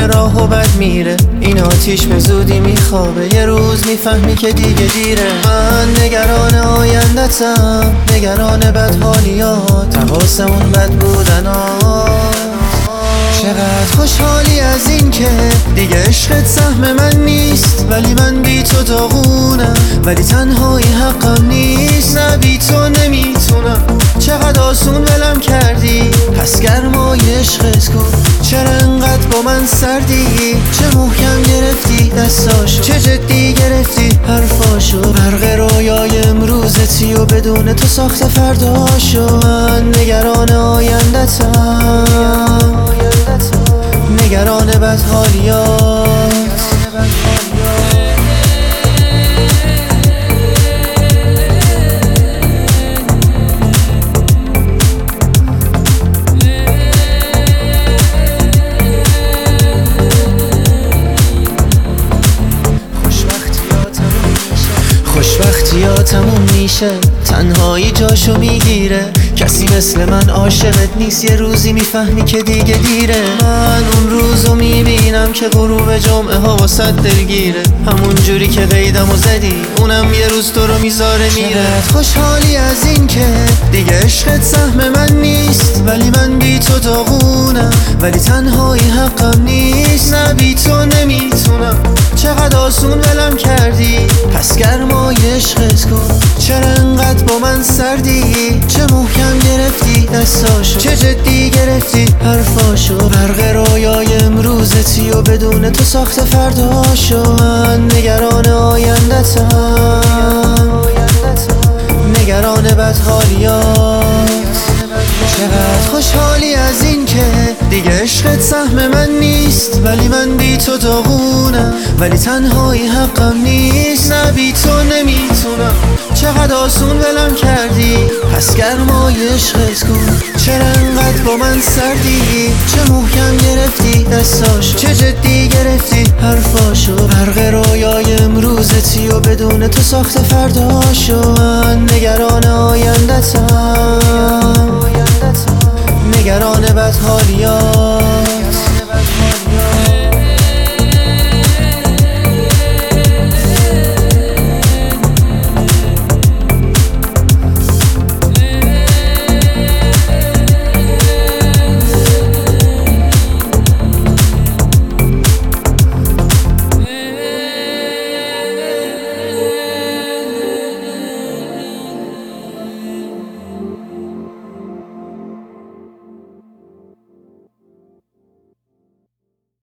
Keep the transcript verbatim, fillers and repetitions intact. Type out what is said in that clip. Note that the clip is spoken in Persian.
داره راه و بد میره. این آتیش به زودی میخوابه، یه روز میفهمی که دیگه دیره. من نگران آیندتم، نگران بدحالیات، حواسمون بد بودنات. چقدر خوشحالی از این که دیگه عشقت سهم من نیست، ولی من بی تو داغونم، ولی تنهایی حقم نیست. نه بی تو نمیتونم، چقدر آسون ولم کردی، پس گرمای عشقت کن. چرا انقدر با من سردی، چه محکم گرفتی دستاشو، چه جدی گرفتی حرفاشو. برق رویای امروزتی و بدون تو ساخت فرداشو. من نگران آیندتم، نگران بدحالیات. خوشبختی ها تموم میشه، تنهایی جاشو میگیره. کسی مثل من عاشقت نیست، یه روزی میفهمی که دیگه دیره. من اون روزو میبینم که غروب جمعه ها واسه دلگیره. همون جوری که قیدمو زدی، اونم یه روز تو رو میذاره میره. چقدر خوشحالی از این که دیگه عشقت سهم من نیست، ولی من بی تو داغونم، ولی تنهایی حقم نیست. نه بی تو نمیتونم، چقدر آسون ولم کردی، پس گرمای عشقت کن. چرا انقدر با من سردی، چه محکم گرفتی دستاشو، چه جدی گرفتی حرفاشو. برق رویای امروزتی و بدون تو ساخت فرداشو. من نگران آیندتم، نگران بدحالیات. چقدر خوشحالی از این که دیگه عشقت سهم من نیست، ولی من بی تو داغونم، ولی تنهایی حقم نیست. نه بی تو نمیتونم، چقدر آسون ولم کردی، پس گرمای عشقت کن. چرا انقدر با من سردی، چه محکم گرفتی دستاشو، چه جدی گرفتی حرفاشو. برق رویای امروزتی و بدون تو ساخت فرداشو. من نگران آیندتم، نگران بدحالیات.